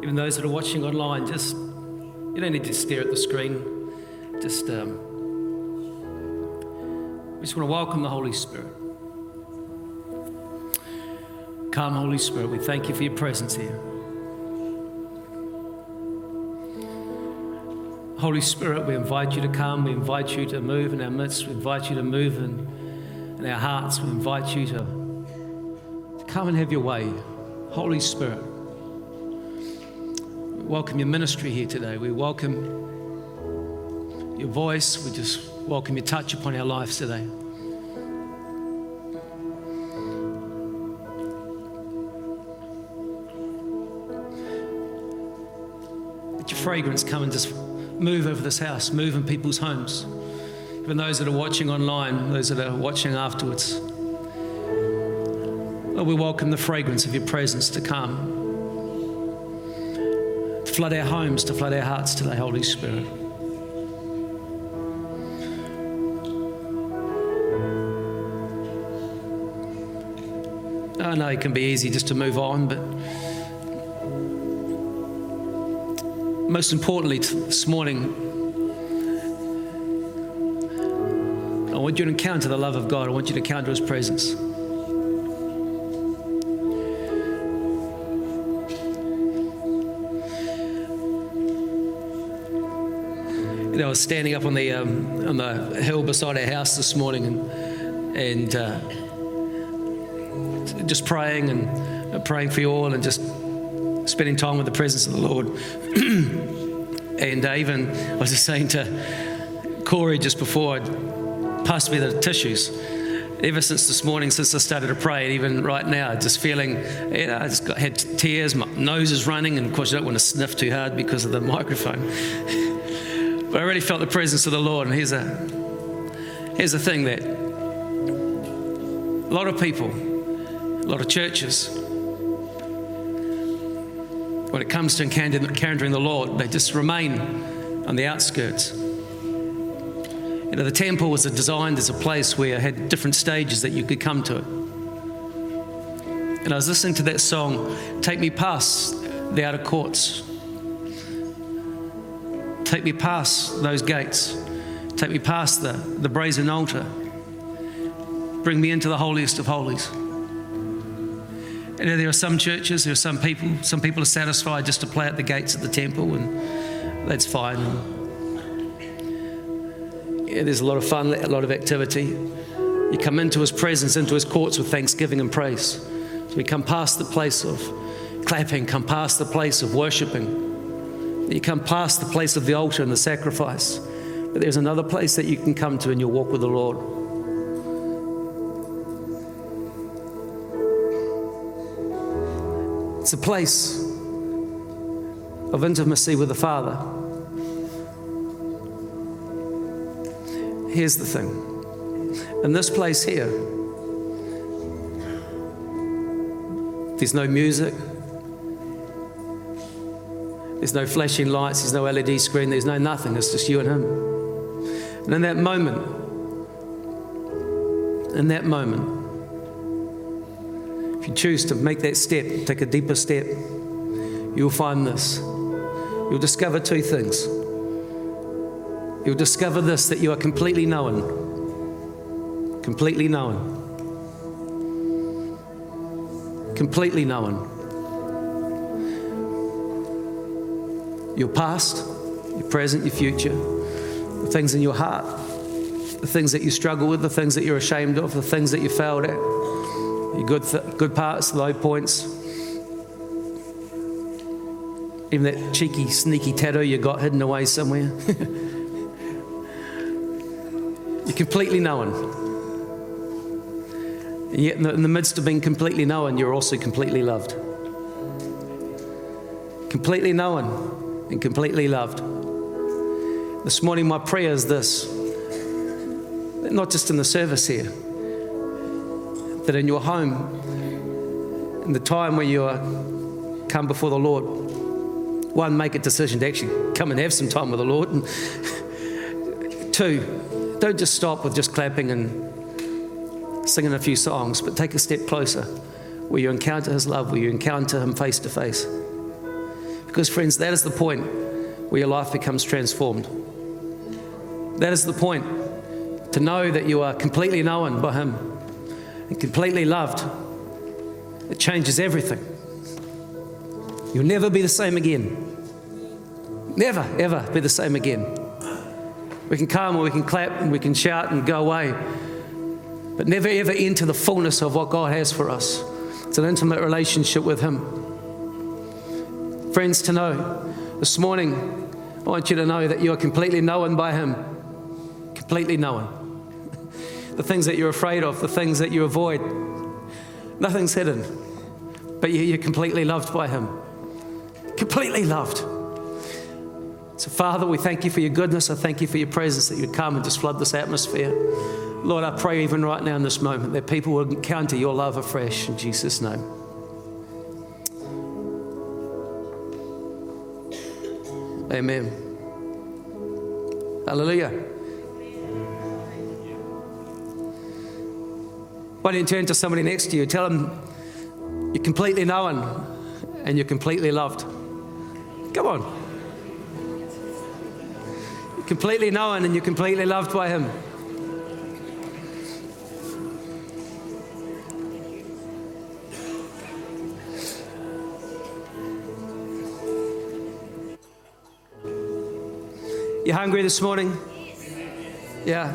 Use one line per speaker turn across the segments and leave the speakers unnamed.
Even those that are watching online, just, you don't need to stare at the screen. Just, we just want to welcome the Holy Spirit. Come, Holy Spirit, we thank you for your presence here. Holy Spirit, we invite you to come. We invite you to move in our midst. We invite you to move in our hearts. We invite you to come and have your way. Holy Spirit, we welcome your ministry here today. We welcome your voice. We just welcome your touch upon our lives today. Let your fragrance come and just move over this house, move in people's homes. Even those that are watching online, those that are watching afterwards. Lord, we welcome the fragrance of your presence to come, to flood our homes, to flood our hearts today, Holy Spirit. I know it can be easy just to move on, but most importantly this morning, I want you to encounter the love of God. I want you to encounter His presence. You know, I was standing up on the hill beside our house this morning and just praying and praying for you all and just spending time with the presence of the Lord. And even I was just saying to Corey just before, passed me the tissues. Ever since this morning, since I started to pray, and even right now, just feeling, I just had tears, my nose is running, and of course you don't want to sniff too hard because of the microphone. But I really felt the presence of the Lord, and here's the thing that a lot of people, a lot of churches, when it comes to encountering the Lord, they just remain on the outskirts. You know, the temple was designed as a place where it had different stages that you could come to it. And I was listening to that song, Take Me Past the Outer Courts. Take me past those gates. Take me past the brazen altar. Bring me into the holiest of holies. You know, there are some churches, there are some people are satisfied just to play at the gates of the temple, and that's fine. Yeah, there's a lot of fun, a lot of activity. You come into His presence, into His courts with thanksgiving and praise. So we come past the place of clapping, come past the place of worshipping. You come past the place of the altar and the sacrifice. But there's another place that you can come to in your walk with the Lord. It's a place of intimacy with the Father. Here's the thing. In this place here, there's no music. There's no flashing lights. There's no LED screen. There's no nothing. It's just you and Him. And in that moment, if you choose to make that step, take a deeper step, you'll find this. You'll discover two things. You'll discover this, that you are completely known. Completely known. Completely known. Your past, your present, your future, the things in your heart, the things that you struggle with, the things that you're ashamed of, the things that you failed at, your good parts, low points, even that cheeky, sneaky tattoo you got hidden away somewhere. You're completely known. And yet in the midst of being completely known, you're also completely loved. Completely known and completely loved. This morning my prayer is this, not just in the service here, that in your home, in the time where you come before the Lord, one, make a decision to actually come and have some time with the Lord. And two, don't just stop with just clapping and singing a few songs, but take a step closer where you encounter His love, where you encounter Him face to face. Because, friends, that is the point where your life becomes transformed. That is the point, to know that you are completely known by Him and completely loved. It changes everything. You'll never be the same again. Never, ever be the same again. We can come and we can clap and we can shout and go away, but never ever enter the fullness of what God has for us. It's an intimate relationship with Him. Friends, to know, this morning, I want you to know that you are completely known by Him. Completely known. The things that you're afraid of, the things that you avoid, nothing's hidden, but you're completely loved by Him. Completely loved. So, Father, we thank you for your goodness. I thank you for your presence, that you'd come and just flood this atmosphere. Lord, I pray even right now in this moment that people will encounter your love afresh in Jesus' name. Amen. Hallelujah. Why don't you turn to somebody next to you, tell them you're completely known and you're completely loved. Come on. You're completely known and you're completely loved by Him. You hungry this morning? Yeah.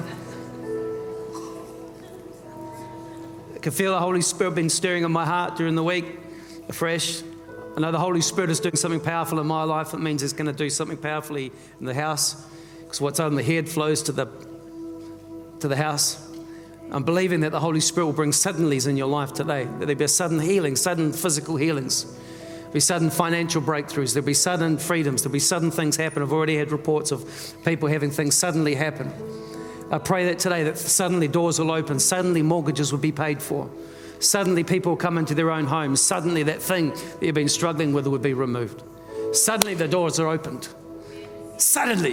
I can feel the Holy Spirit been stirring in my heart during the week, afresh. I know the Holy Spirit is doing something powerful in my life. It means He's going to do something powerfully in the house, because what's on the head flows to the house. I'm believing that the Holy Spirit will bring suddenlies in your life today. That there'll be a sudden healing, sudden physical healings. There'll be sudden financial breakthroughs. There'll be sudden freedoms. There'll be sudden things happen. I've already had reports of people having things suddenly happen. I pray that today that suddenly doors will open. Suddenly mortgages will be paid for. Suddenly people will come into their own homes. Suddenly that thing that you've been struggling with will be removed. Suddenly the doors are opened. Suddenly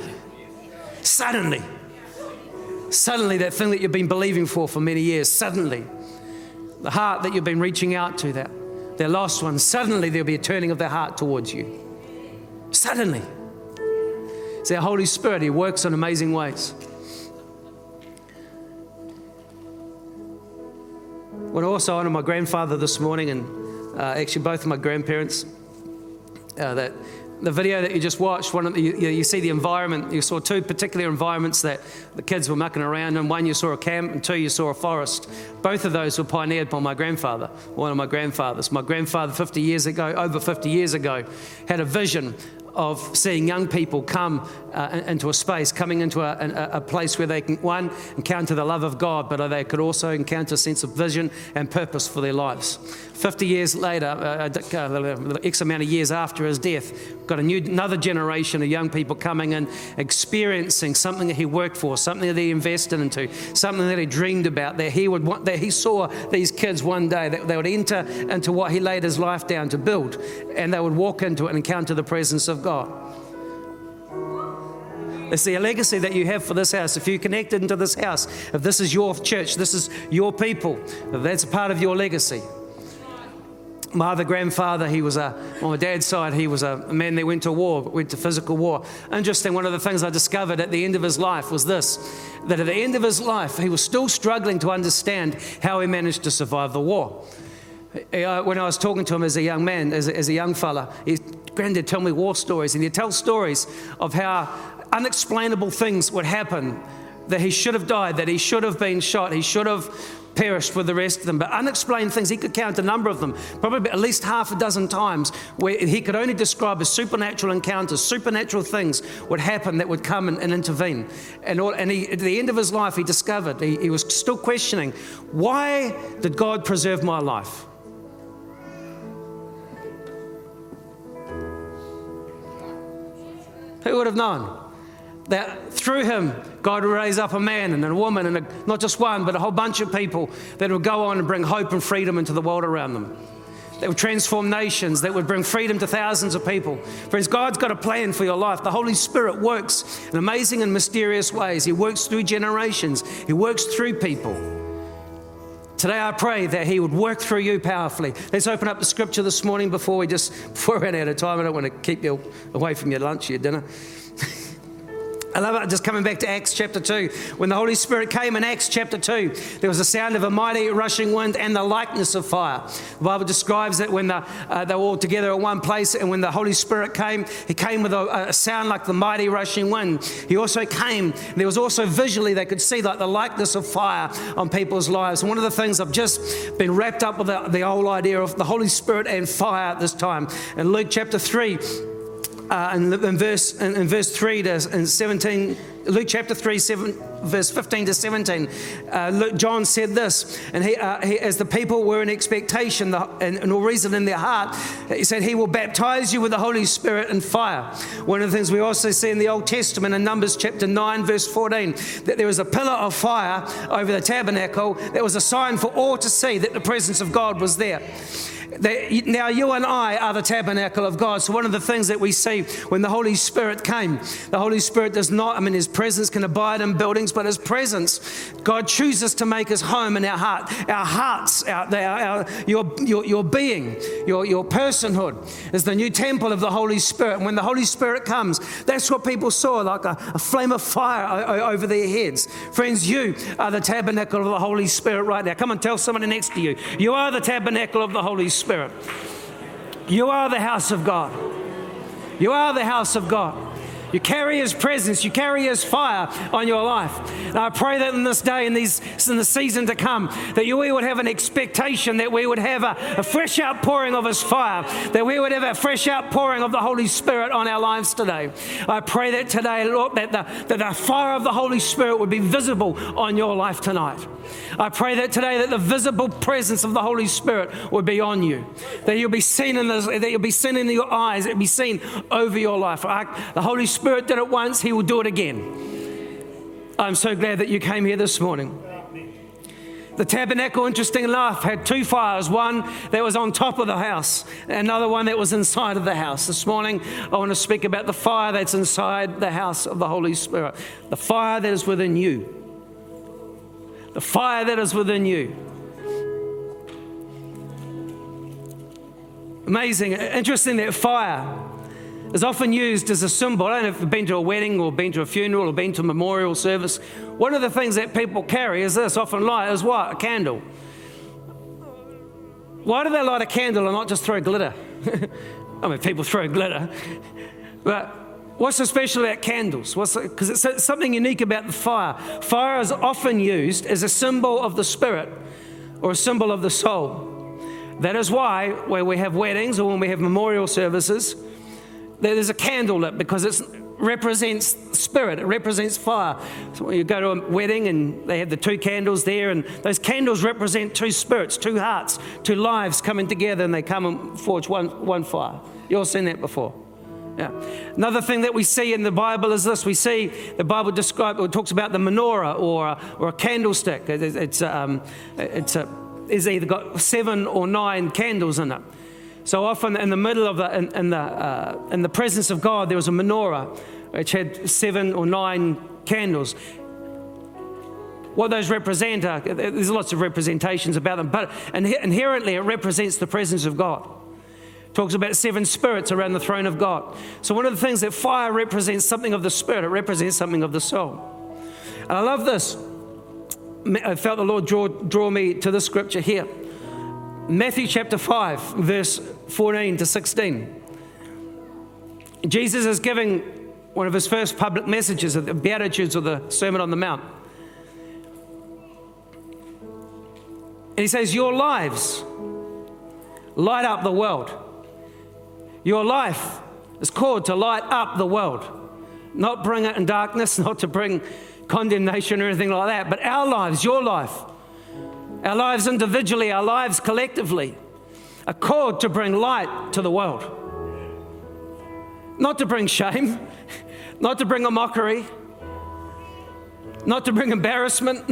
that thing that you've been believing for many years, suddenly the heart that you've been reaching out to, their lost one, suddenly there'll be a turning of their heart towards you. Suddenly. It's our Holy Spirit. He works in amazing ways. I want to also honor my grandfather this morning, and actually both of my grandparents. That the video that you just watched, you see the environment. You saw two particular environments that the kids were mucking around in. One, you saw a camp, and two, you saw a forest. Both of those were pioneered by my grandfather, one of my grandfathers. My grandfather, over 50 years ago, had a vision of seeing young people come into a space, coming into a place where they can, one, encounter the love of God, but they could also encounter a sense of vision and purpose for their lives. 50 years later, X amount of years after his death, got another generation of young people coming and experiencing something that he worked for, something that he invested into, something that he dreamed about, that he saw these kids one day, that they would enter into what he laid his life down to build, and they would walk into it and encounter the presence of God. It's the legacy that you have for this house. If you're connected into this house, if this is your church, this is your people, if that's a part of your legacy. My other grandfather, on my dad's side, he was a man that went to physical war. Interesting, one of the things I discovered at the end of his life was this, that at the end of his life, he was still struggling to understand how he managed to survive the war. When I was talking to him as a young man, as a young fella, Granddad tell me war stories, and he'd tell stories of how unexplainable things would happen, that he should have died, that he should have been shot, he should have perished with the rest of them. But unexplained things, he could count a number of them, probably at least half a dozen times, where he could only describe as supernatural encounters, supernatural things would happen that would come and intervene. And at the end of his life, he discovered, he was still questioning, why did God preserve my life? Who would have known that through him, God would raise up a man and a woman, and not just one, but a whole bunch of people that would go on and bring hope and freedom into the world around them. That would transform nations, that would bring freedom to thousands of people. Friends, God's got a plan for your life. The Holy Spirit works in amazing and mysterious ways. He works through generations. He works through people. today I pray that He would work through you powerfully. Let's open up the scripture this morning before we run out of time. I don't want to keep you away from your lunch, your dinner. I love it. Just coming back to Acts chapter 2. When the Holy Spirit came in Acts chapter 2, there was a sound of a mighty rushing wind and the likeness of fire. The Bible describes that when they were all together at one place, and when the Holy Spirit came, He came with a sound like the mighty rushing wind. He also came, there was also visually, they could see like the likeness of fire on people's lives. And one of the things I've just been wrapped up with the whole idea of the Holy Spirit and fire at this time. In Luke chapter 3, in verse 3 to 17, Luke chapter 3, verse 15 to 17, John said this, and he, as the people were in expectation and a reason in their heart, he said, He will baptize you with the Holy Spirit and fire. One of the things we also see in the Old Testament in Numbers chapter 9, verse 14, that there was a pillar of fire over the tabernacle that was a sign for all to see that the presence of God was there. Now you and I are the tabernacle of God. So one of the things that we see when the Holy Spirit came, the Holy Spirit does not, His presence can abide in buildings, but His presence, God chooses to make His home in our heart. Our hearts, your being, your personhood is the new temple of the Holy Spirit. And when the Holy Spirit comes, that's what people saw, like a flame of fire over their heads. Friends, you are the tabernacle of the Holy Spirit right now. Come on, tell somebody next to you. You are the tabernacle of the Holy Spirit. You are the house of God. You are the house of God. You carry His presence. You carry His fire on your life. And I pray that in this day, in the season to come, that we would have an expectation that we would have a fresh outpouring of His fire, that we would have a fresh outpouring of the Holy Spirit on our lives today. I pray that today, Lord, that the fire of the Holy Spirit would be visible on your life tonight. I pray that today that the visible presence of the Holy Spirit would be on you, that you'll be seen that you'll be seen in your eyes, it'll be seen over your life. The Holy Spirit did it once, He will do it again. I'm so glad that you came here this morning. The tabernacle, interesting enough, had two fires, one that was on top of the house, another one that was inside of the house. This morning, I want to speak about the fire that's inside the house of the Holy Spirit, the fire that is within you. The fire that is within you. Amazing. Interesting that fire is often used as a symbol. I don't know if you've been to a wedding or been to a funeral or been to a memorial service. One of the things that people carry is this, often light, is what? A candle. Why do they light a candle and not just throw glitter? People throw glitter. But what's so special about candles? Because it's something unique about the fire. Fire is often used as a symbol of the spirit or a symbol of the soul. That is why when we have weddings or when we have memorial services, there's a candle lit, because it represents spirit, it represents fire. So when you go to a wedding and they have the two candles there, and those candles represent two spirits, two hearts, two lives coming together, and they come and forge one fire. You've all seen that before. Yeah. Another thing that we see in the Bible is this. We see the Bible talks about the menorah or a candlestick. It's either got 7 or 9 candles in it. So often in the middle of in the presence of God, there was a menorah which had 7 or 9 candles. What those represent there's lots of representations about them, but inherently it represents the presence of God. Talks about 7 spirits around the throne of God. So one of the things that fire represents something of the spirit, it represents something of the soul. And I love this. I felt the Lord draw me to this scripture here. Matthew chapter 5, verse 14 to 16. Jesus is giving one of His first public messages of the Beatitudes or the Sermon on the Mount. And He says, your lives light up the world. Your life is called to light up the world, not bring it in darkness, not to bring condemnation or anything like that, but our lives, your life, our lives individually, our lives collectively are called to bring light to the world. Not to bring shame, not to bring a mockery, not to bring embarrassment,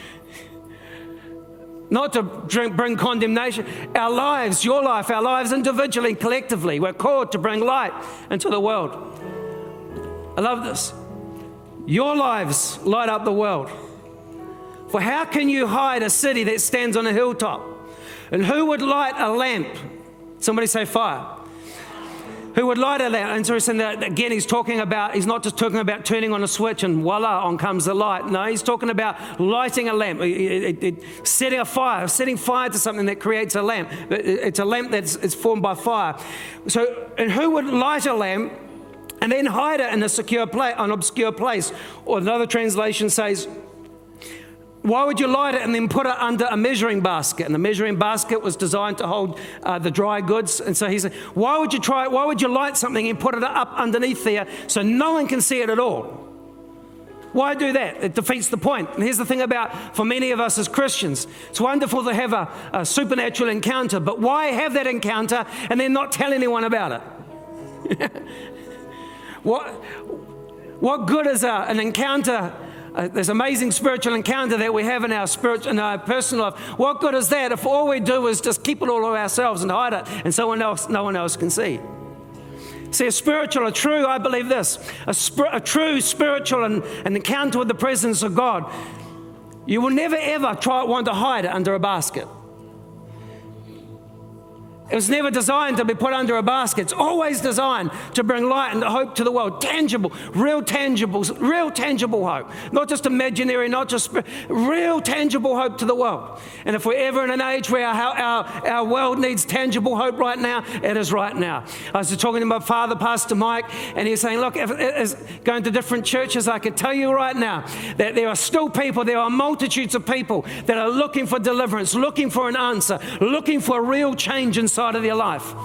not to bring condemnation. Our lives, your life, our lives individually and collectively, we're called to bring light into the world. I love this. Your lives light up the world.
For how can you hide a city that stands on a hilltop? And who would light a lamp? Somebody say fire. Who would light a lamp? And so again, he's not just talking about turning on a switch and voila, on comes the light. No, he's talking about lighting a lamp, setting fire to something that creates a lamp. It's a lamp it's formed by fire. So, and who would light a lamp and then hide it in an obscure place? Or another translation says, why would you light it and then put it under a measuring basket? And the measuring basket was designed to hold the dry goods. And so he said, why would you light something and put it up underneath there so no one can see it at all? Why do that? It defeats the point. And here's the thing for many of us as Christians, it's wonderful to have a supernatural encounter, but why have that encounter and then not tell anyone about it? What good is an encounter? This amazing spiritual encounter that we have in our personal life. What good is that if all we do is just keep it all to ourselves and hide it, and no one else can see? See, I believe this, a true spiritual and encounter with the presence of God, you will never ever want to hide it under a basket. It was never designed to be put under a basket. It's always designed to bring light and hope to the world. Real tangible hope. Not just imaginary, not just real tangible hope to the world. And if we're ever in an age where our world needs tangible hope right now, it is right now. I was talking to my father, Pastor Mike, and he's saying, look, going to different churches, I can tell you right now that there are multitudes of people that are looking for deliverance, looking for an answer, looking for a real change inside of their life.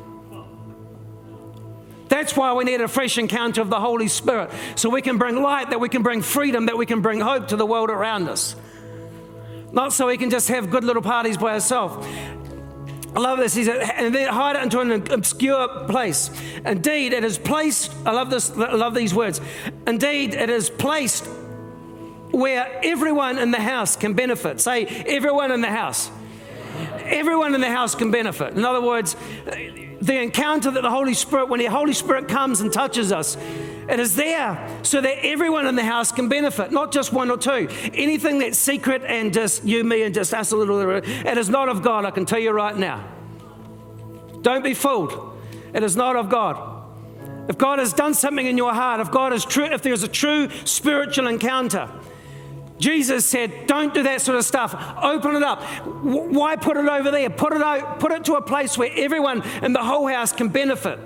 That's why we need a fresh encounter of the Holy Spirit, so we can bring light, that we can bring freedom, that we can bring hope to the world around us. Not so we can just have good little parties by ourselves. I love this. He said, and then hide it into an obscure place. Indeed, it is placed, I love these words. Indeed, it is placed where everyone in the house can benefit. Say, everyone in the house. Everyone in the house can benefit. In other words, the encounter that the Holy Spirit, when the Holy Spirit comes and touches us, it is there so that everyone in the house can benefit, not just one or two. Anything that's secret and just you, me, and just us a little, it is not of God, I can tell you right now. Don't be fooled. It is not of God. If God has done something in your heart, if there's a true spiritual encounter, Jesus said, don't do that sort of stuff. Open it up. Why put it over there? Put it to a place where everyone in the whole house can benefit.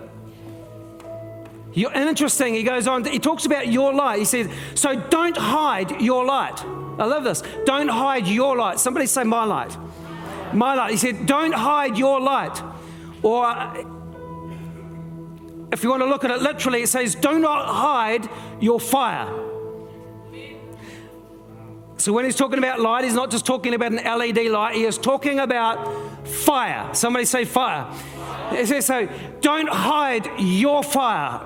And interesting, he goes on, he talks about your light. He says, so don't hide your light. I love this. Don't hide your light. Somebody say my light. My light. He said, don't hide your light. Or if you want to look at it literally, it says, do not hide your fire. So when he's talking about light, he's not just talking about an LED light. He is talking about fire. Somebody say fire. It says, so don't hide your fire.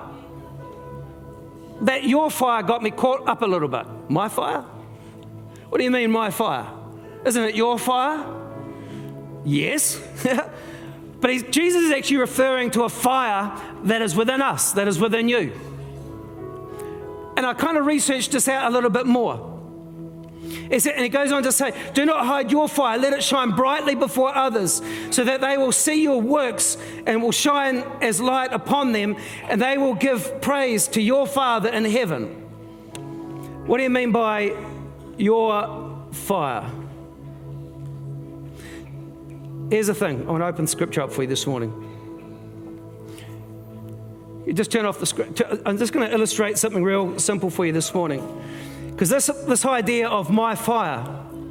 That your fire got me caught up a little bit. My fire? What do you mean my fire? Isn't it your fire? Yes. But Jesus is actually referring to a fire that is within us, that is within you. And I kind of researched this out a little bit more. And he goes on to say, do not hide your fire, let it shine brightly before others, so that they will see your works and will shine as light upon them, and they will give praise to your Father in heaven. What do you mean by your fire? Here's the thing. I want to open scripture up for you this morning. You just turn off the script. I'm just going to illustrate something real simple for you this morning. Because this idea of my fire,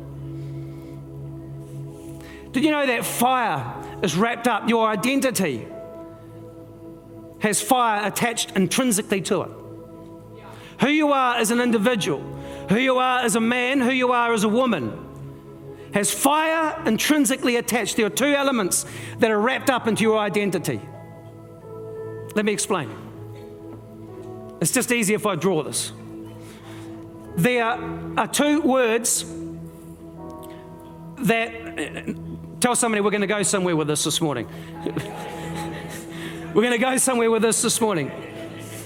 did you know that fire is wrapped up, your identity has fire attached intrinsically to it? Who you are as an individual, who you are as a man, who you are as a woman, has fire intrinsically attached. There are two elements that are wrapped up into your identity. Let me explain. It's just easy if I draw this. There are two words that, tell somebody we're going to go somewhere with this morning. We're going to go somewhere with this morning.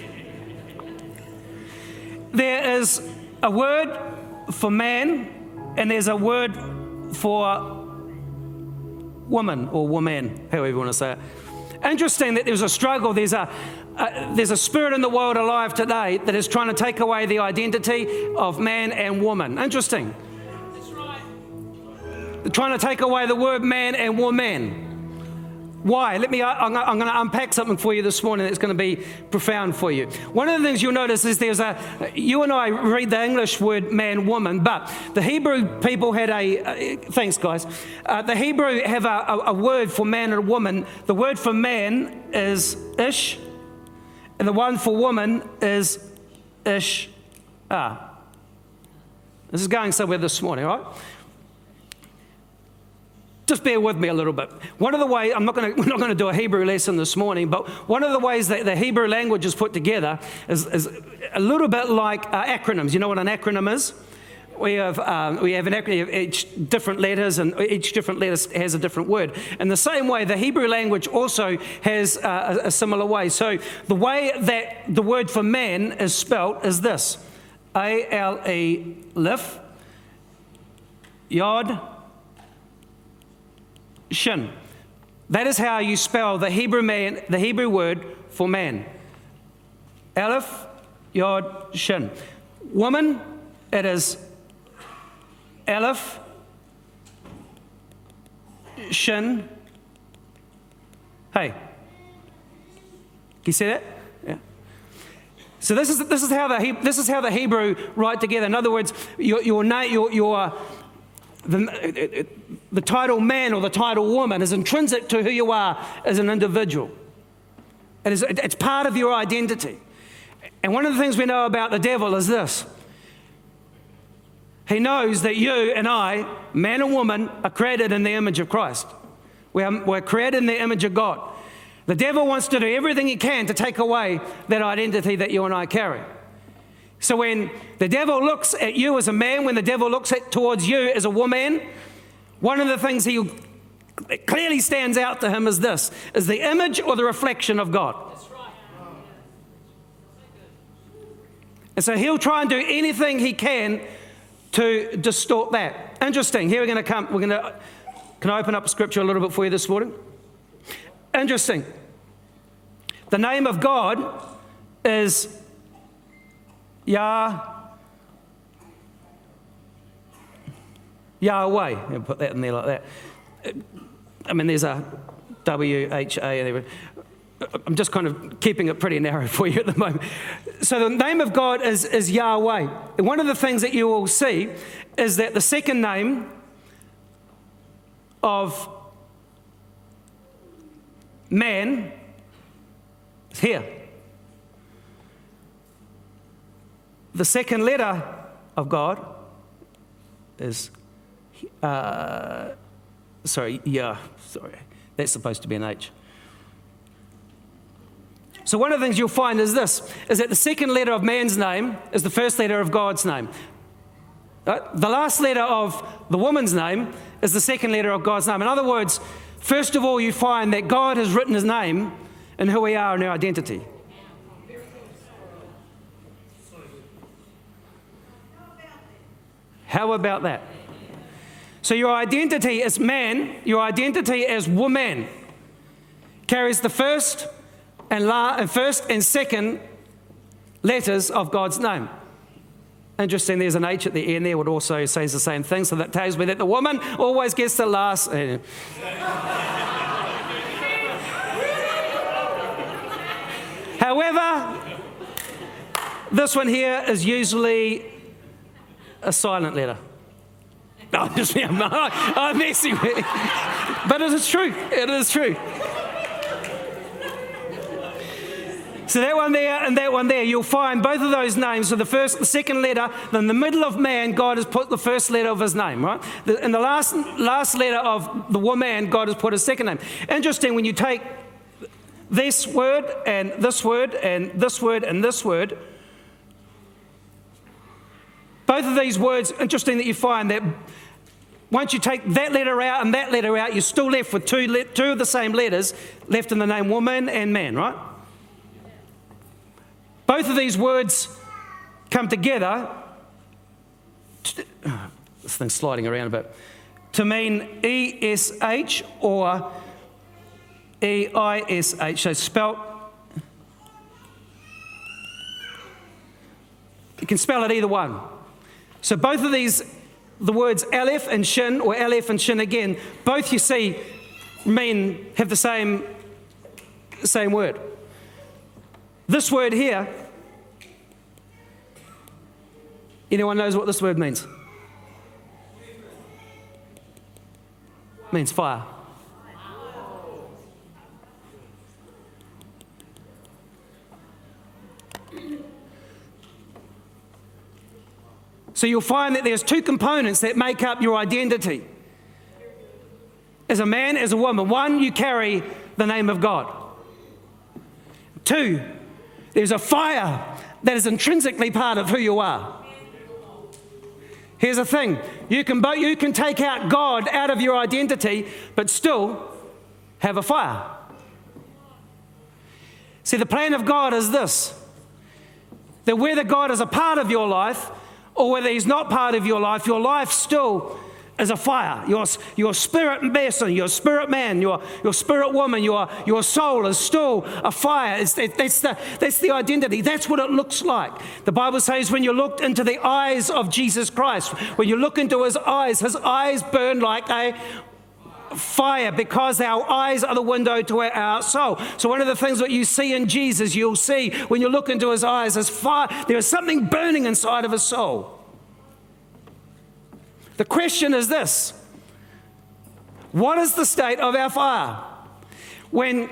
There is a word for man and there's a word for woman or woman, however you want to say it. Interesting that there's a struggle. There's a spirit in the world alive today that is trying to take away the identity of man and woman. Interesting. That's right. They're trying to take away the word man and woman. Why? I'm going to unpack something for you this morning that's going to be profound for you. One of the things you'll notice is you and I read the English word man, woman, but the Hebrew people had thanks guys, the Hebrew have a word for man and woman. The word for man is ish, and the one for woman is ish. This is going somewhere this morning, right? Just bear with me a little bit. One of the ways, we're not going to do a Hebrew lesson this morning, but one of the ways that the Hebrew language is put together is a little bit like acronyms. You know what an acronym is? We have an acronym, each different letters, and each different letter has a different word. In the same way, the Hebrew language also has a similar way. So the way that the word for man is spelt is this: A-L-E, lif, yod, shin. That is how you spell the Hebrew word for man. Aleph, yod, shin. Woman, it is Aleph, shin. Hey, can you see that? Yeah. So this is how the Hebrew write together. In other words, the title man or the title woman is intrinsic to who you are as an individual. It's part of your identity. And one of the things we know about the devil is this: he knows that you and I, man and woman, are created in the image of Christ. We're created in the image of God. The devil wants to do everything he can to take away that identity that you and I carry. So when the devil looks at you as a man, when the devil looks towards you as a woman, one of the things that clearly stands out to him is this: is the image or the reflection of God. That's right. And so he'll try and do anything he can to distort that. Interesting. Here can I open up scripture a little bit for you this morning? Interesting. The name of God is Yahweh. I'll put that in there like that. I mean, there's a W-H-A and everything. I'm just kind of keeping it pretty narrow for you at the moment. So the name of God is Yahweh. And one of the things that you will see is that the second name of man is here. The second letter of God is, sorry, that's supposed to be an H. So one of the things you'll find is this, is that the second letter of man's name is the first letter of God's name. The last letter of the woman's name is the second letter of God's name. In other words, first of all, you find that God has written his name in who we are and our identity. How about that? So your identity as man, your identity as woman, carries the first and second letters of God's name. Interesting, there's an H at the end there, which also says the same thing, so that tells me that the woman always gets the last. However, this one here is usually a silent letter. No, I'm messing with you. But it is true. It is true. So that one there and that one there, you'll find both of those names. So the second letter, then the middle of man, God has put the first letter of his name, right? In the last letter of the woman, God has put his second name. Interesting, when you take this word and this word and this word and this word, both of these words, interesting that you find that once you take that letter out and that letter out, you're still left with two of the same letters left in the name woman and man, right? Both of these words come together. This thing's sliding around a bit. To mean E-S-H or E-I-S-H. So spelt, you can spell it either one. So both of these, the words Aleph and Shin, or Aleph and Shin again, both you see have the same word. This word here, anyone knows what this word means? It means fire. So you'll find that there's two components that make up your identity. As a man, as a woman. One, you carry the name of God. Two, there's a fire that is intrinsically part of who you are. Here's the thing. You can take out God out of your identity, but still have a fire. See, the plan of God is this. That whether God is a part of your life, or whether he's not part of your life still is a fire. Your spirit person, your spirit man, your spirit woman, your soul is still a fire. That's the identity. That's what it looks like. The Bible says when you looked into the eyes of Jesus Christ, when you look into his eyes burn like a fire, because our eyes are the window to our soul. So one of the things that you see in Jesus, you'll see when you look into his eyes is fire. There is something burning inside of his soul. The question is this: what is the state of our fire? When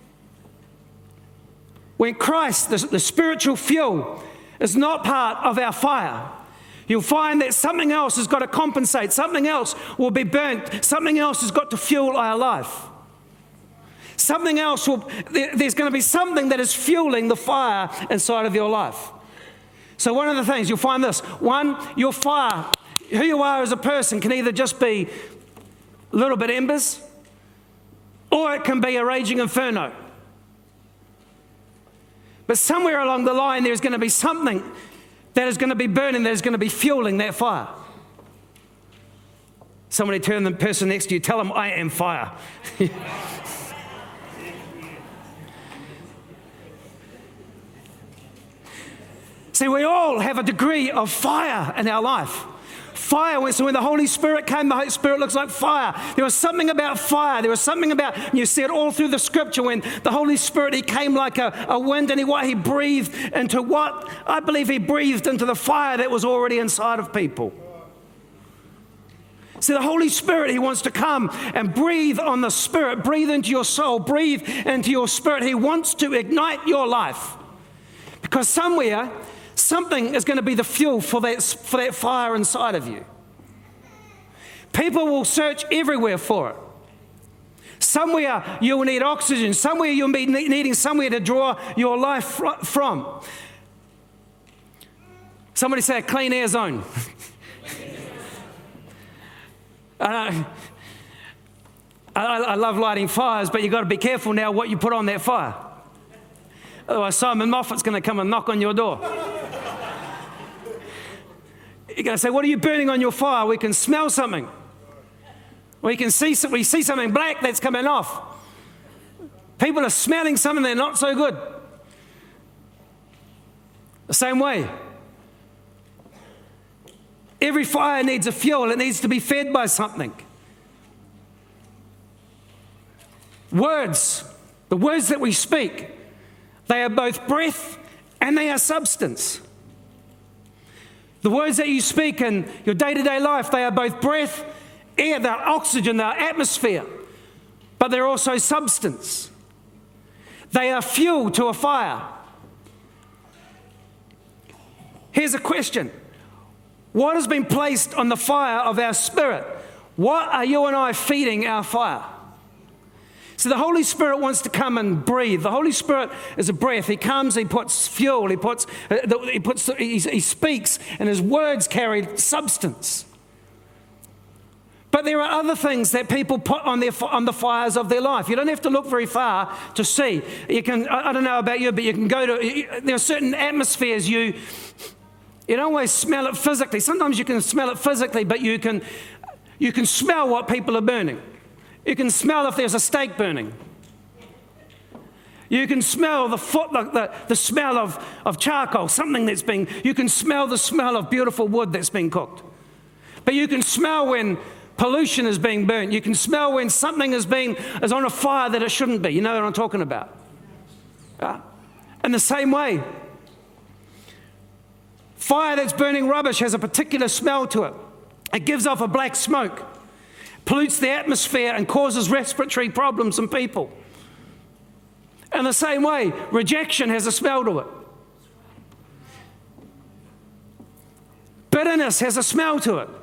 Christ, the spiritual fuel, is not part of our fire, you'll find that something else has got to compensate. Something else will be burnt. Something else has got to fuel our life. Something else there's going to be something that is fueling the fire inside of your life. So one of the things, you'll find this. One, your fire, who you are as a person, can either just be a little bit embers, or it can be a raging inferno. But somewhere along the line, there's going to be something that is going to be burning, that is going to be fueling that fire. Somebody turn the person next to you, tell them, I am fire. See, we all have a degree of fire in our life. Fire, so when the Holy Spirit came, the Holy Spirit looks like fire. There was something about fire. There was something about, and you see it all through the scripture, when the Holy Spirit, he came like a wind, and he breathed into what? I believe he breathed into the fire that was already inside of people. See, the Holy Spirit, he wants to come and breathe on the Spirit, breathe into your soul, breathe into your spirit. He wants to ignite your life. Because somewhere, something is going to be the fuel for that fire inside of you. People will search everywhere for it. Somewhere you will need oxygen. Somewhere you'll be needing somewhere to draw your life from. Somebody say a clean air zone. I love lighting fires, but you've got to be careful now what you put on that fire. Otherwise, Simon Moffat's going to come and knock on your door. You're going to say, what are you burning on your fire? We can smell something. We see something black that's coming off. People are smelling something that's not so good. The same way. Every fire needs a fuel. It needs to be fed by something. Words, the words that we speak, they are both breath and they are substance. The words that you speak in your day-to-day life, they are both breath, air, they're oxygen, they're atmosphere, but they're also substance. They are fuel to a fire. Here's a question. What has been placed on the fire of our spirit? What are you and I feeding our fire? So the Holy Spirit wants to come and breathe. The Holy Spirit is a breath. He comes, he puts fuel, he speaks, and his words carry substance. But there are other things that people put on the fires of their life. You don't have to look very far to see. You can, I don't know about you, but you can go to, there are certain atmospheres you You don't always smell it physically. Sometimes you can smell it physically, but you can smell what people are burning. You can smell if there's a steak burning. You can smell the smell of charcoal, something that's being, you can smell the smell of beautiful wood that's being cooked. But you can smell when pollution is being burnt. You can smell when something is on a fire that it shouldn't be. You know what I'm talking about? In the same way, fire that's burning rubbish has a particular smell to it. It gives off a black smoke, pollutes the atmosphere and causes respiratory problems in people. In the same way, rejection has a smell to it. Bitterness has a smell to it.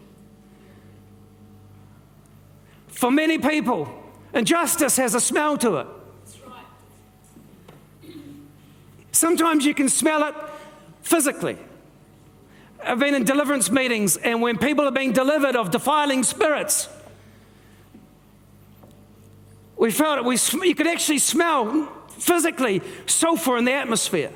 For many people, injustice has a smell to it. Sometimes you can smell it physically. I've been in deliverance meetings, and when people are being delivered of defiling spirits, we felt it. You could actually smell physically sulfur in the atmosphere.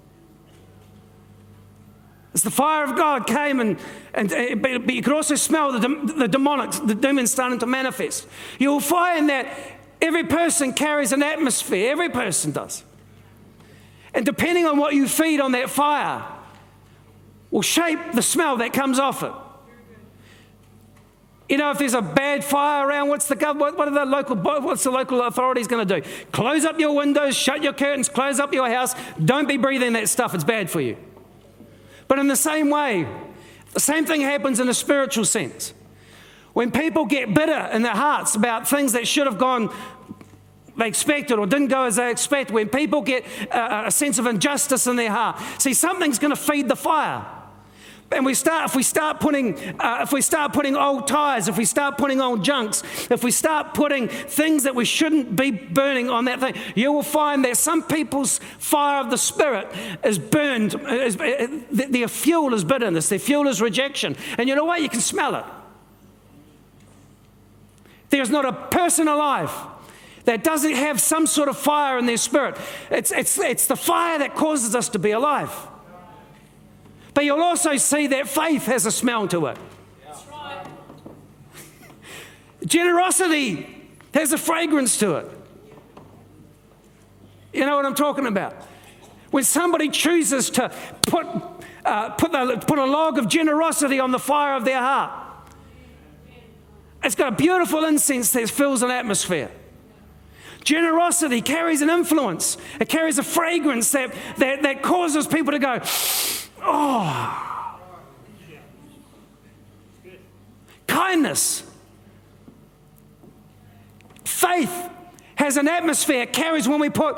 As the fire of God came, but you could also smell the demons starting to manifest. You'll find that every person carries an atmosphere. Every person does. And depending on what you feed on that fire will shape the smell that comes off it. You know, if there's a bad fire around, what's the local authorities going to do? Close up your windows, shut your curtains, close up your house. Don't be breathing that stuff. It's bad for you. But in the same way, the same thing happens in a spiritual sense. When people get bitter in their hearts about things that should have gone they expected or didn't go as they expected, when people get a sense of injustice in their heart, see, something's going to feed the fire. And if we start putting old tires, if we start putting old junks, if we start putting things that we shouldn't be burning on that thing, you will find that some people's fire of the Spirit is burned. Their fuel is bitterness. Their fuel is rejection. And you know what? You can smell it. There's not a person alive that doesn't have some sort of fire in their spirit. It's the fire that causes us to be alive. But you'll also see that faith has a smell to it. That's right. Generosity has a fragrance to it. You know what I'm talking about? When somebody chooses to put a log of generosity on the fire of their heart, it's got a beautiful incense that fills an atmosphere. Generosity carries an influence. It carries a fragrance that causes people to go, oh. Kindness. Faith has an atmosphere. It carries when we put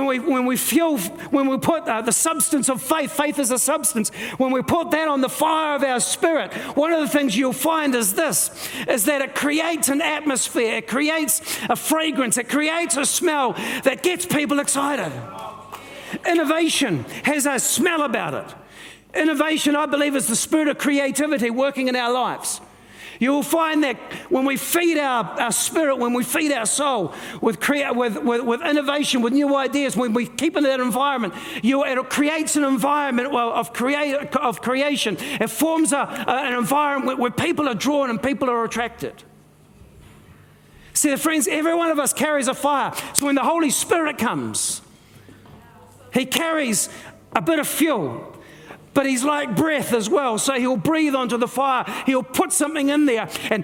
the substance of faith. Faith is a substance. When we put that on the fire of our spirit, one of the things you'll find is that it creates an atmosphere. It creates a fragrance. It creates a smell that gets people excited. Innovation has a smell about it. Innovation, I believe, is the spirit of creativity working in our lives. You will find that when we feed our spirit, when we feed our soul with innovation, with new ideas, when we keep in that environment, it creates an environment of creation. It forms an environment where people are drawn and people are attracted. See, friends, every one of us carries a fire. So when the Holy Spirit comes, He carries a bit of fuel. But He's like breath as well, so He'll breathe onto the fire. He'll put something in there, and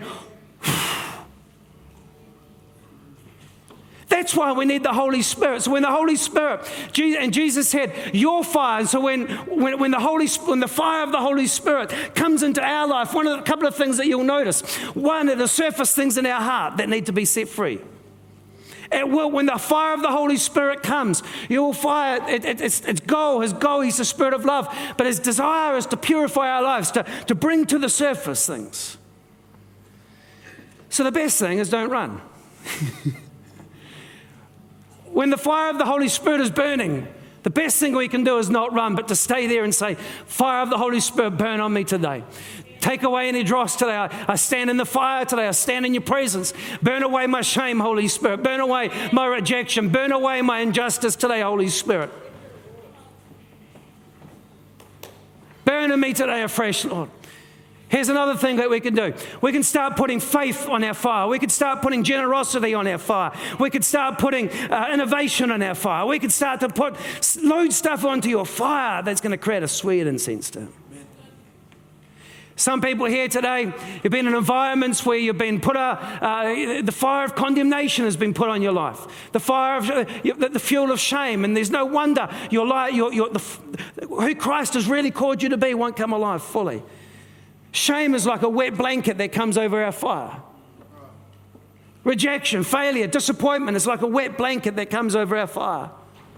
that's why we need the Holy Spirit. So when the Holy Spirit, and Jesus said, your fire. And so when the fire of the Holy Spirit comes into our life, a couple of things that you'll notice. One, are the surface things in our heart that need to be set free. When the fire of the Holy Spirit comes, you will find its goal. His goal, He's the Spirit of love. But His desire is to purify our lives, to bring to the surface things. So the best thing is don't run. When the fire of the Holy Spirit is burning, the best thing we can do is not run, but to stay there and say, fire of the Holy Spirit, burn on me today. Take away any dross today. I stand in the fire today. I stand in your presence. Burn away my shame, Holy Spirit. Burn away my rejection. Burn away my injustice today, Holy Spirit. Burn burning me today afresh, Lord. Here's another thing that we can do. We can start putting faith on our fire. We could start putting generosity on our fire. We could start putting innovation on our fire. We could start to load stuff onto your fire that's going to create a sweet incense to Him. Some people here today, you've been in environments where you've been put the fire of condemnation has been put on your life. The fire of the fuel of shame, and there's no wonder who Christ has really called you to be won't come alive fully. Shame is like a wet blanket that comes over our fire. Rejection, failure, disappointment is like a wet blanket that comes over our fire.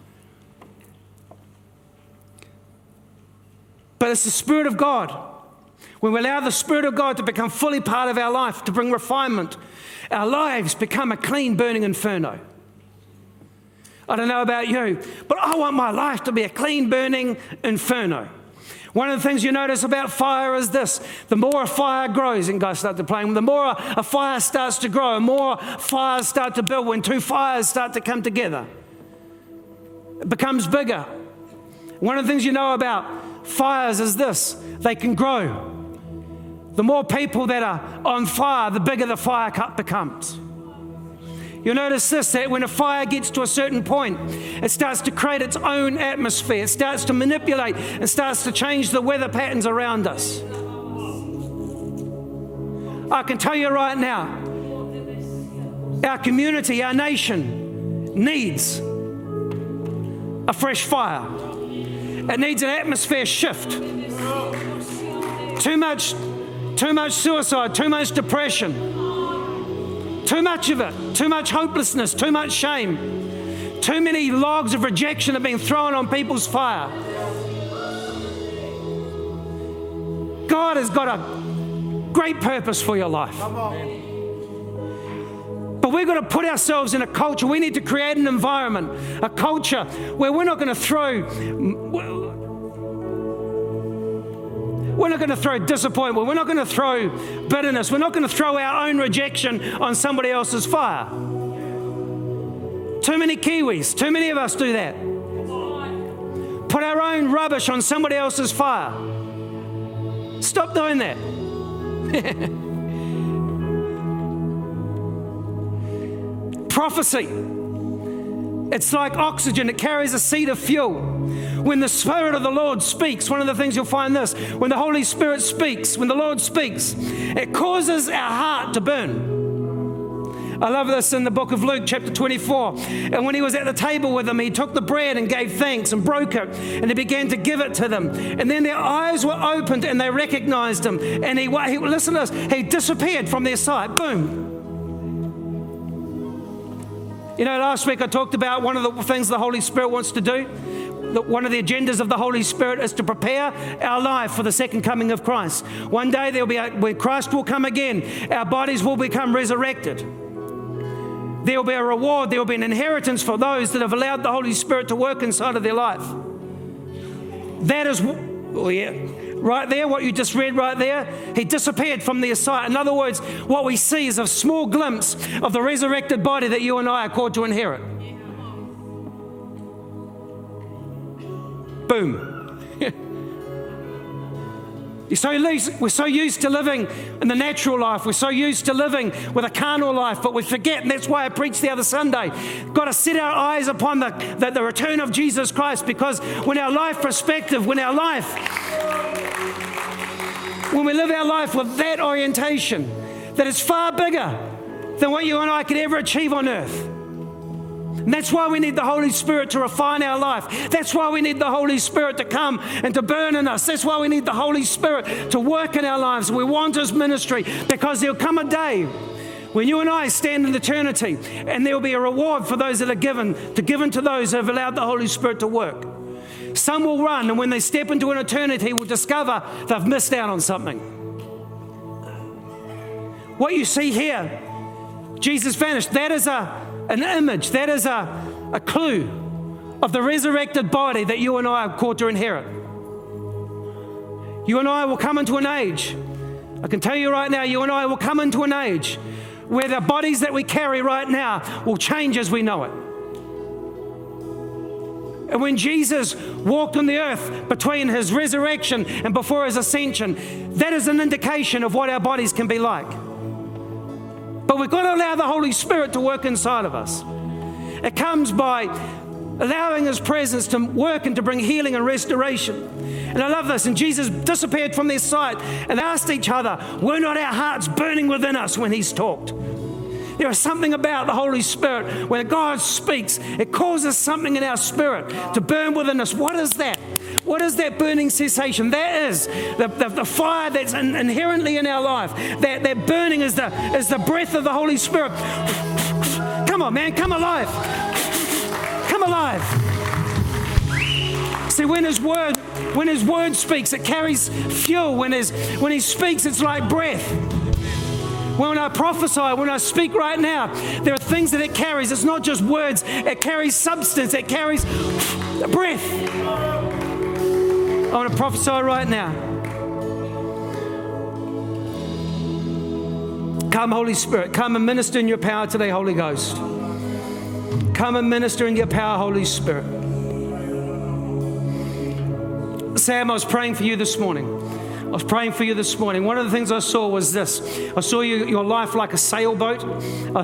But it's the Spirit of God. When we allow the Spirit of God to become fully part of our life, to bring refinement, our lives become a clean, burning inferno. I don't know about you, but I want my life to be a clean, burning inferno. One of the things you notice about fire is this. The more a fire grows, and guys start to play, the more a fire starts to grow, the more fires start to build. When two fires start to come together, it becomes bigger. One of the things you know about fires is this. They can grow. The more people that are on fire, the bigger the fire cup becomes. You'll notice this, that when a fire gets to a certain point, it starts to create its own atmosphere. It starts to manipulate. It starts to change the weather patterns around us. I can tell you right now, our community, our nation needs a fresh fire. It needs an atmosphere shift. Too much suicide, too much depression. Too much of it, too much hopelessness, too much shame. Too many logs of rejection have been thrown on people's fire. God has got a great purpose for your life. But we've got to put ourselves in a culture. We need to create an environment, a culture where we're not going to throw disappointment. We're not going to throw bitterness. We're not going to throw our own rejection on somebody else's fire. Too many Kiwis, too many of us do that. Put our own rubbish on somebody else's fire. Stop doing that. Prophecy. It's like oxygen. It carries a seed of fuel. When the Spirit of the Lord speaks, one of the things you'll find this, when the Holy Spirit speaks, when the Lord speaks, it causes our heart to burn. I love this in the book of Luke, chapter 24. And when he was at the table with them, he took the bread and gave thanks and broke it, and he began to give it to them. And then their eyes were opened and they recognized him. And he listen to this, he disappeared from their sight. Boom. You know, last week I talked about one of the things the Holy Spirit wants to do. One of the agendas of the Holy Spirit is to prepare our life for the second coming of Christ. One day when Christ will come again, our bodies will become resurrected. There will be a reward, there will be an inheritance for those that have allowed the Holy Spirit to work inside of their life. That is, right there, what you just read right there, he disappeared from their sight. In other words, what we see is a small glimpse of the resurrected body that you and I are called to inherit. Boom. We're so used to living in the natural life. We're so used to living with a carnal life, but we forget, and that's why I preached the other Sunday. Got to set our eyes upon the return of Jesus Christ, because when we live our life with that orientation, that is far bigger than what you and I could ever achieve on earth. And that's why we need the Holy Spirit to refine our life. That's why we need the Holy Spirit to come and to burn in us. That's why we need the Holy Spirit to work in our lives. We want His ministry, because there'll come a day when you and I stand in eternity, and there will be a reward for those that are given to those who have allowed the Holy Spirit to work. Some will run, and when they step into an eternity, will discover they've missed out on something. What you see here, Jesus vanished. That is an image, that is a clue of the resurrected body that you and I are called to inherit. You and I will come into an age, I can tell you right now, you and I will come into an age where the bodies that we carry right now will change as we know it. And when Jesus walked on the earth between his resurrection and before his ascension, that is an indication of what our bodies can be like. But we've got to allow the Holy Spirit to work inside of us. It comes by allowing his presence to work and to bring healing and restoration. And I love this. And Jesus disappeared from their sight and asked each other, were not our hearts burning within us when he's talked? There is something about the Holy Spirit. When God speaks, it causes something in our spirit to burn within us. What is that? What is that burning sensation? That is the fire that's inherently in our life. That burning is the breath of the Holy Spirit. Come on, man, come alive. Come alive. See, when His word speaks, it carries fuel. When He speaks, it's like breath. When I prophesy, when I speak right now, there are things that it carries. It's not just words. It carries substance. It carries breath. I want to prophesy right now. Come, Holy Spirit. Come and minister in your power today, Holy Ghost. Come and minister in your power, Holy Spirit. Sam, I was praying for you this morning. One of the things I saw was this. I saw your life like a sailboat. I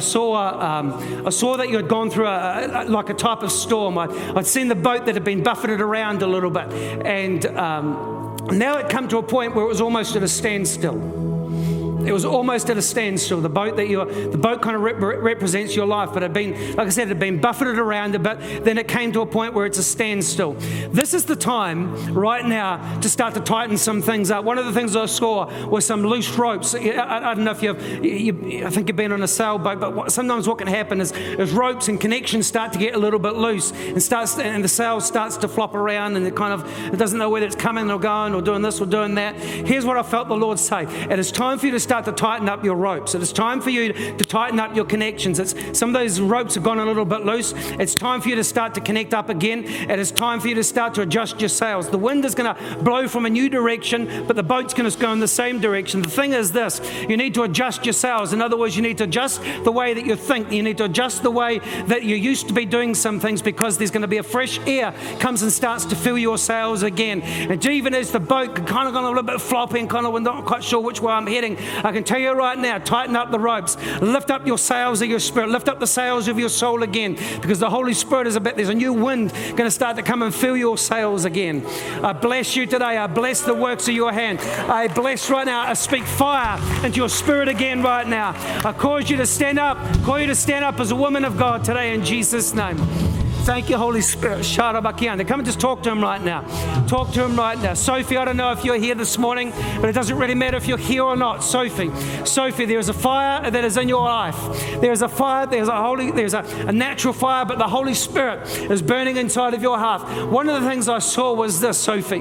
saw that you had gone through like a type of storm. I'd seen the boat that had been buffeted around a little bit. And now it come to a point where it was almost at a standstill. It was almost at a standstill. The boat kind of represents your life, but it had been buffeted around a bit. Then it came to a point where it's a standstill. This is the time right now to start to tighten some things up. One of the things I saw was some loose ropes. I don't know if I think you've been on a sailboat, but sometimes what can happen is ropes and connections start to get a little bit loose and the sail starts to flop around, and it doesn't know whether it's coming or going or doing this or doing that. Here's what I felt the Lord say. It is time for you to start to tighten up your ropes. It is time for you to tighten up your connections. Some of those ropes have gone a little bit loose. It's time for you to start to connect up again. It is time for you to start to adjust your sails. The wind is going to blow from a new direction, but the boat's going to go in the same direction. The thing is this, you need to adjust your sails. In other words, you need to adjust the way that you think. You need to adjust the way that you used to be doing some things, because there's going to be a fresh air comes and starts to fill your sails again. And even as the boat kind of gone a little bit floppy and kind of not quite sure which way I'm heading, I can tell you right now, tighten up the ropes. Lift up your sails of your spirit. Lift up the sails of your soul again, because the Holy Spirit there's a new wind going to start to come and fill your sails again. I bless you today. I bless the works of your hand. I bless right now. I speak fire into your spirit again right now. I cause you to stand up. Call you to stand up as a woman of God today in Jesus' name. Thank you, Holy Spirit. Sharabakianda. Come and just talk to Him right now. Talk to Him right now. Sophie, I don't know if you're here this morning, but it doesn't really matter if you're here or not. Sophie, there is a fire that is in your life. There is a fire, there's a natural fire, but the Holy Spirit is burning inside of your heart. One of the things I saw was this, Sophie,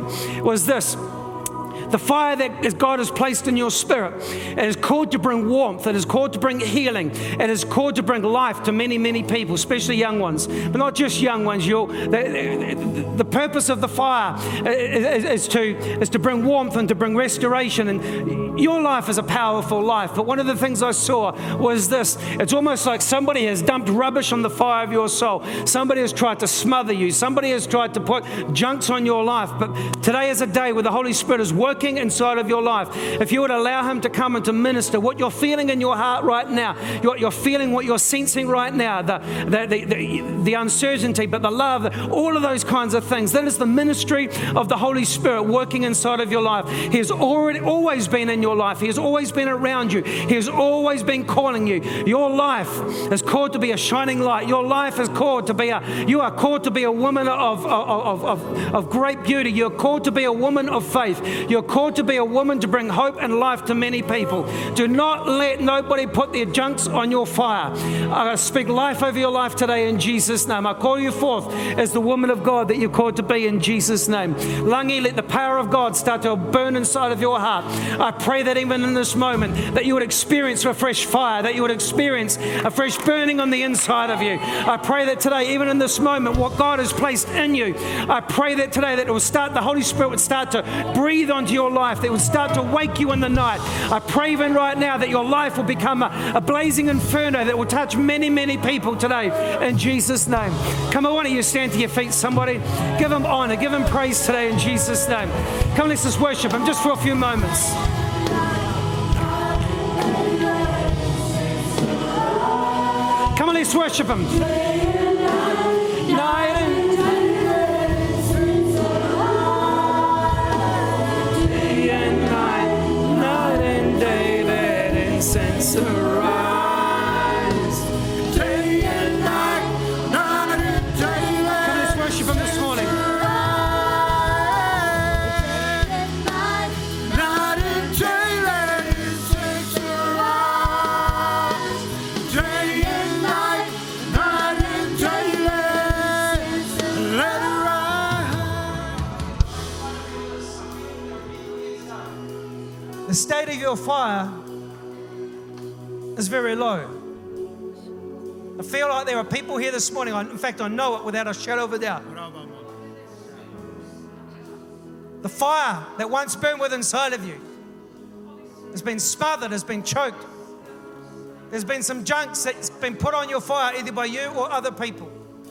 the fire that God has placed in your spirit. It is called to bring warmth. It is called to bring healing. It is called to bring life to many, many people, especially young ones. But not just young ones. The purpose of the fire is to bring warmth and to bring restoration. And your life is a powerful life. But one of the things I saw was this. It's almost like somebody has dumped rubbish on the fire of your soul. Somebody has tried to smother you. Somebody has tried to put junks on your life. But today is a day where the Holy Spirit is working inside of your life. If you would allow Him to come and to minister what you're feeling in your heart right now, what you're feeling, what you're sensing right now, the uncertainty, but the love, all of those kinds of things. That is the ministry of the Holy Spirit working inside of your life. He has always been in your life. He has always been around you. He has always been calling you. Your life is called to be a shining light. Your life is called to be you are called to be a woman of great beauty. You're called to be a woman of faith. You're called to be a woman to bring hope and life to many people. Do not let nobody put their junks on your fire. I speak life over your life today in Jesus' name. I call you forth as the woman of God that you're called to be in Jesus' name. Langi, let the power of God start to burn inside of your heart. I pray that even in this moment that you would experience a fresh fire, that you would experience a fresh burning on the inside of you. I pray that today, even in this moment, what God has placed in you, I pray that today that it will start, the Holy Spirit would start to breathe onto your life, that will start to wake you in the night. I pray even right now that your life will become a blazing inferno that will touch many, many people today in Jesus' name. Come on, why don't you stand to your feet, somebody? Give him honor, give him praise today in Jesus' name. Come, let's just worship him just for a few moments. Come on, let's worship him. Night and day and night and day, let incense arise. Day and night and day. Come, let's worship him this morning. The state of your fire is very low. I feel like there are people here this morning, in fact, I know it without a shadow of a doubt. The fire that once burned within inside of you has been smothered, has been choked. There's been some junk that's been put on your fire either by you or other people.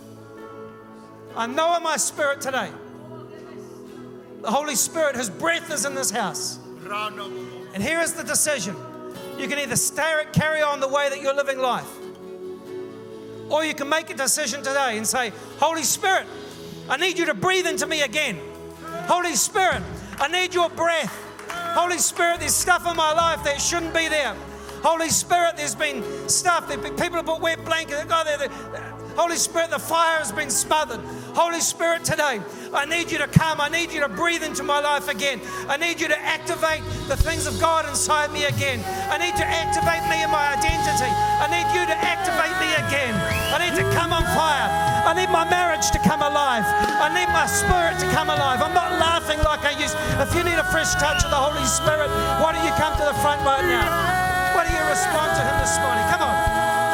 I know in my spirit today, the Holy Spirit, His breath is in this house. And here is the decision. You can either carry on the way that you're living life, or you can make a decision today and say, Holy Spirit, I need you to breathe into me again. Holy Spirit, I need your breath. Holy Spirit, there's stuff in my life that shouldn't be there. Holy Spirit, there's been stuff that people have put wet blankets. Holy Spirit, the fire has been smothered. Holy Spirit, today, I need you to come. I need you to breathe into my life again. I need you to activate the things of God inside me again. I need to activate me in my identity. I need you to activate me again. I need to come on fire. I need my marriage to come alive. I need my spirit to come alive. I'm not laughing like I used. If you need a fresh touch of the Holy Spirit, why don't you come to the front right now? Why don't you respond to Him this morning? Come on.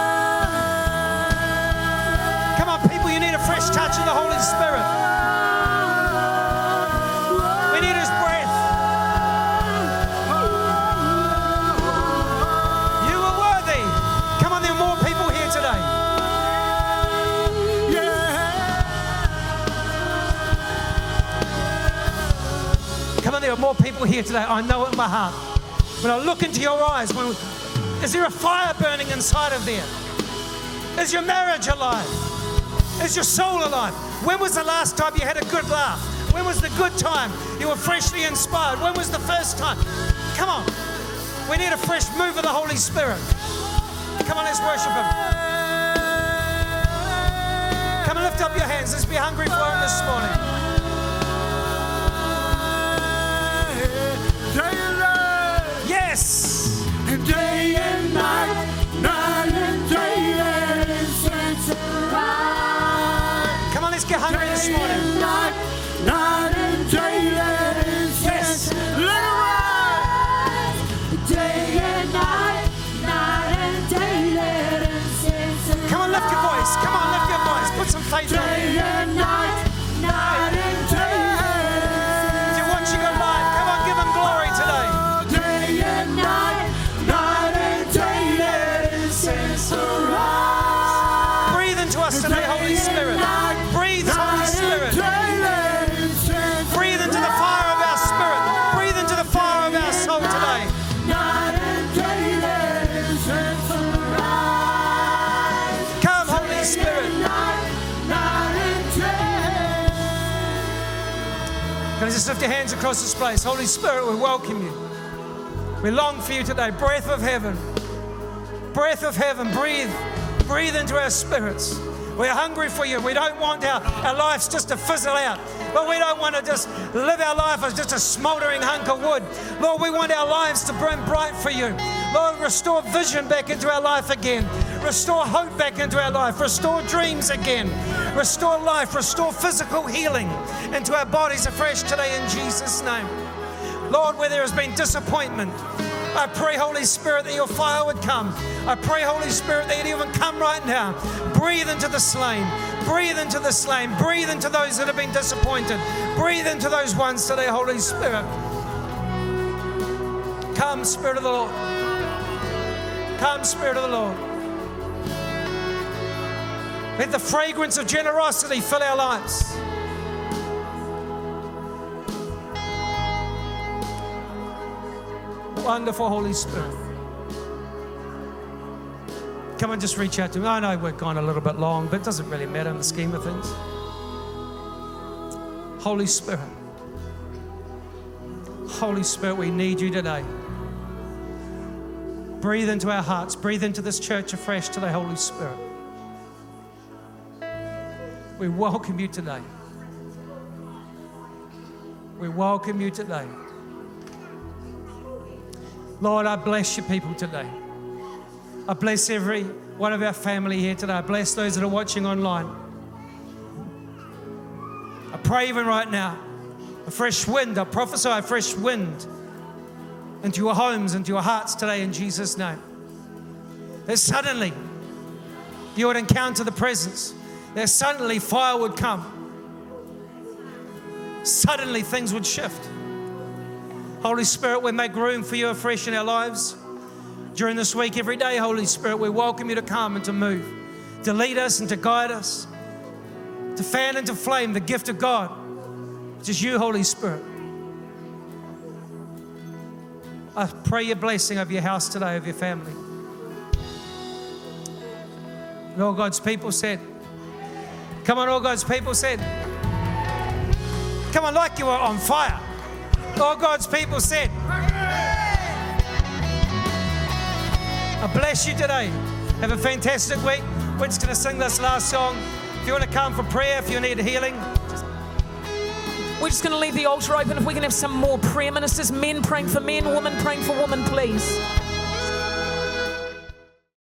Come on, people, you need a fresh touch of the Holy Spirit. We need His breath. You are worthy. Come on, there are more people here today. Come on, there are more people here today. I know it in my heart. When I look into your eyes, is there a fire burning inside of there? Is your marriage alive? Is your soul alive? When was the last time you had a good laugh? When was the good time you were freshly inspired? When was the first time? Come on. We need a fresh move of the Holy Spirit. Come on, let's worship Him. Come and lift up your hands. Let's be hungry for Him this morning. Yes.
Day and night, night and day, let incense arise.
Come on, let's get hungry this morning.
Night and day, let incense arise. Day and night and day, let incense arise.
Come on, lift your voice. Come on, lift your voice. Put some faith in it.
Day and night and day.
If you're watching it live, come on, give Him glory today.
Day and night and day, let incense arise.
Breathe into us today, Holy Spirit. Breathe, Holy Spirit. Breathe into the fire of our spirit. Breathe into the fire of our soul today. Come, Holy Spirit. Can I just lift your hands across this place? Holy Spirit, we welcome you. We long for you today. Breath of heaven. Breath of heaven. Breathe. Breathe into our spirits. We're hungry for you. We don't want our lives just to fizzle out. But we don't want to just live our life as just a smouldering hunk of wood. Lord, we want our lives to burn bright for you. Lord, restore vision back into our life again. Restore hope back into our life. Restore dreams again. Restore life. Restore physical healing into our bodies afresh today in Jesus' name. Lord, where there has been disappointment, I pray, Holy Spirit, that your fire would come. I pray, Holy Spirit, that you'd even come right now. Breathe into the slain. Breathe into the slain. Breathe into those that have been disappointed. Breathe into those ones today, Holy Spirit. Come, Spirit of the Lord. Come, Spirit of the Lord. Let the fragrance of generosity fill our lives. Wonderful Holy Spirit. Come on, just reach out to me. I know we're gone a little bit long, but it doesn't really matter in the scheme of things. Holy Spirit. Holy Spirit, we need you today. Breathe into our hearts. Breathe into this church afresh today, Holy Spirit. We welcome you today. We welcome you today. Lord, I bless your people today. I bless every one of our family here today. I bless those that are watching online. I pray even right now, a fresh wind, I prophesy a fresh wind into your homes, into your hearts today in Jesus' name. That suddenly you would encounter the presence. That suddenly fire would come. Suddenly things would shift. Holy Spirit, we make room for you afresh in our lives. During this week, every day, Holy Spirit, we welcome you to come and to move, to lead us and to guide us, to fan into flame the gift of God, which is you, Holy Spirit. I pray your blessing over your house today, over your family. And all God's people said, come on, all God's people said, come on, like you were on fire. All God's people said, I bless you today. Have a fantastic week. We're just going to sing this last song. If you want to come for prayer, if you need healing.
We're just going to leave the altar open. If we can have some more prayer ministers, men praying for men, women praying for women, please.